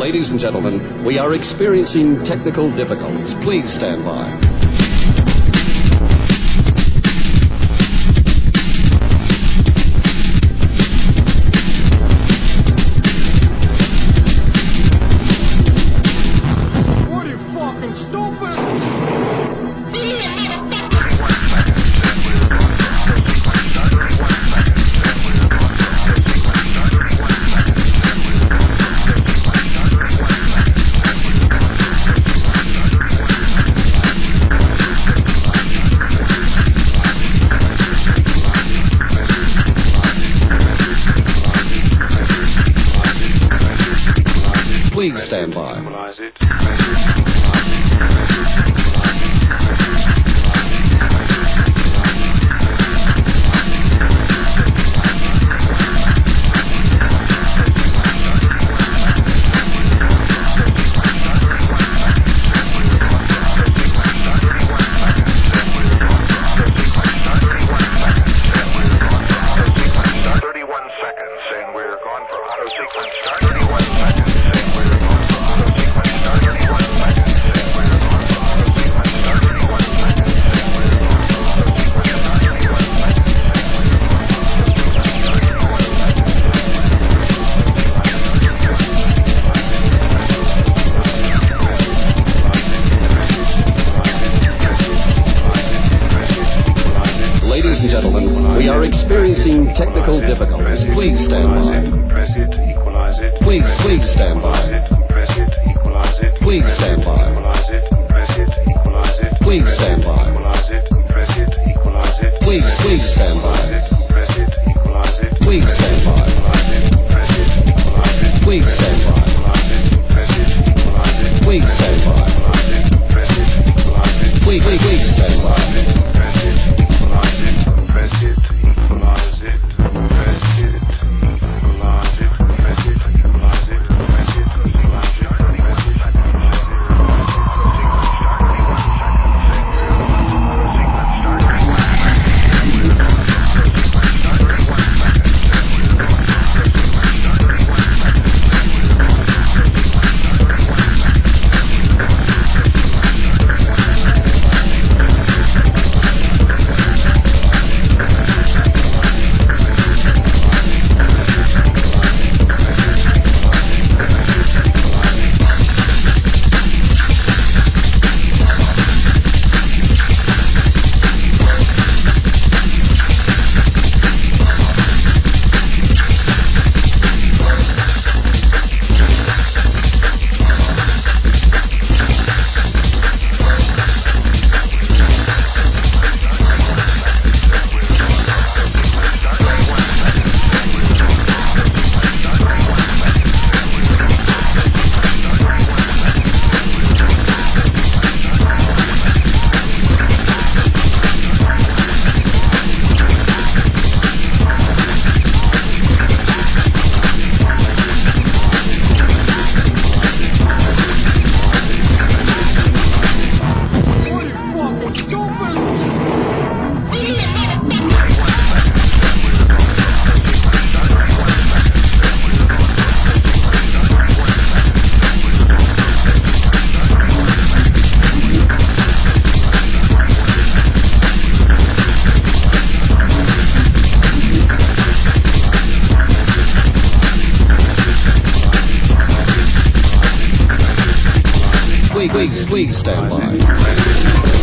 Ladies and gentlemen, we are experiencing technical difficulties. Please stand by. Please stand by. Ladies and gentlemen, we are experiencing technical difficulties. Please stand by. Compress it, equalize it. Please stand by. Compress it, equalize it. Please stand by. Equalize it, compress it, equalize it. Please stand by. Equalize it, compress it, equalize it. Please stand by. Compress it, equalize it. Please stand by. Compress it, equalize it. Please stand by. Compress it, equalize it. Please stand by. Compress it, equalize it. Please stand by. Compress it, equalize it. Compress it, equalize it. Compress it, equalize it. Compress it, equalize it. Compress it, equalize it. Please stand by.